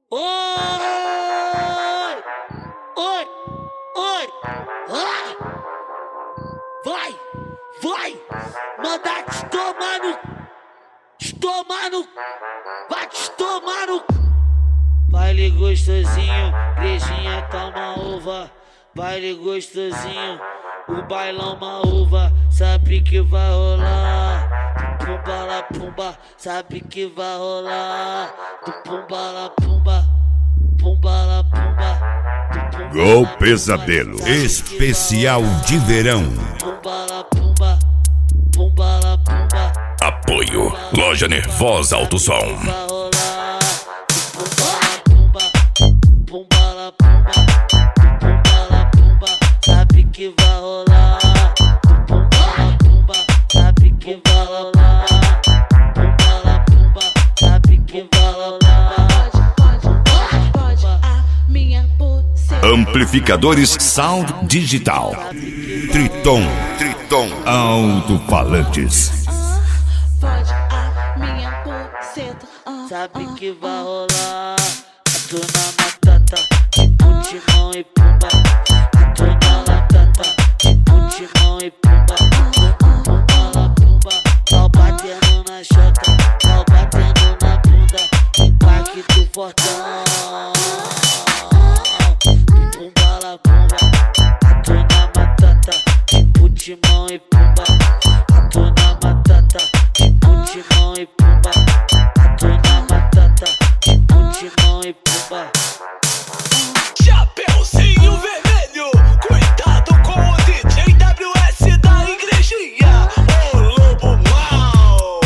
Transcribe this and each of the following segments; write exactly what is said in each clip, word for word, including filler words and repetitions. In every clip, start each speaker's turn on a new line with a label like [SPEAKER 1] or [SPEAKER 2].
[SPEAKER 1] Oi, oi, oi, ai. Vai, vai, mandar te tomar no, te tomar no, vai te tomar no. Baile gostosinho, igrejinha toma uva. Baile gostosinho, o bailão uma uva. Sabe que vai rolar, pumba lá pumba. Sabe que vai rolar, do pumba lá pumba, pumba lá pumba.
[SPEAKER 2] Gol Pesadelo especial de verão.
[SPEAKER 1] Pumba lá pumba, pumba lá pumba.
[SPEAKER 2] Apoio Loja Nervosa Alto Som.
[SPEAKER 1] Vai rolar, pumba lá pumba, pumba lá pumba, pumba lá pumba. Sabe que vai rolar, pumba lá pumba. Sabe que vai rolar, pumba lá pumba. Sabe que vai rolar.
[SPEAKER 3] Pode, pode, a minha buceta.
[SPEAKER 2] Amplificadores Sound Digital. Triton, Triton Alto-falantes.
[SPEAKER 3] Pode a minha buceta.
[SPEAKER 1] Sabe que vai rolar, Hatuna Matata, tipo Timão e Pumba. Hatuna Matata, tipo Timão e Pumba. Pumba lá pumba, pau batendo na chota, pau batendo na bunda, impacto fortão. Pumba lá pumba, Hatuna Matata, tipo Timão e Pumba. Hatuna Matata, tipo Timão e Pumba. Hatuna Matata, tipo Timão e Pumba.
[SPEAKER 4] Chapeuzinho vermelho, cuidado com o D J W S da igrejinha, o lobo mau.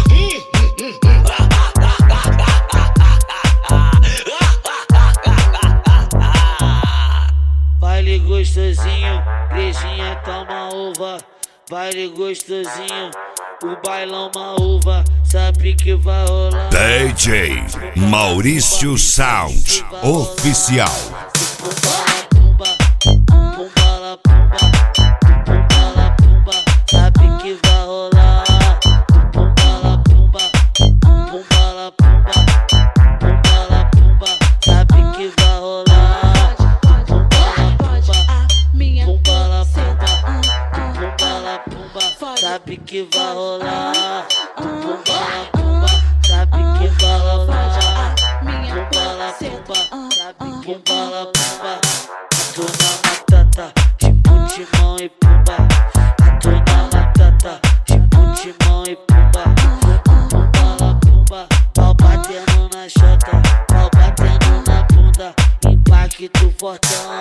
[SPEAKER 1] Baile gostosinho, igrejinha toma uva. Baile gostosinho, o bailão uma uva. Sabe que vai rolar,
[SPEAKER 2] D J Maurício Sound Oficial.
[SPEAKER 1] pumba lá pumba, pumba lá pumba, pumba lá pumba. Sabe que vai rolar, pumba lá pumba, pumba lá pumba, pumba lá pumba. Sabe que vai rolar, pumba lá
[SPEAKER 3] Pode
[SPEAKER 1] pumba,
[SPEAKER 3] a minha
[SPEAKER 1] pumba lá
[SPEAKER 3] buceta.
[SPEAKER 1] pumba, pumba lá pumba. Sabe que vai rolar, pumba lá pumba. Sabe que vai rolar,
[SPEAKER 3] Minha
[SPEAKER 1] pumba lá
[SPEAKER 3] buceta.
[SPEAKER 1] pumba. Sabe que vai lá pumba. Hatuna Matata, tipo Timão e Pumba. Hatuna Matata, tipo Timão e Pumba. Pumba lá pumba, pau batendo na chota, pau batendo na bunda, impacto fortão.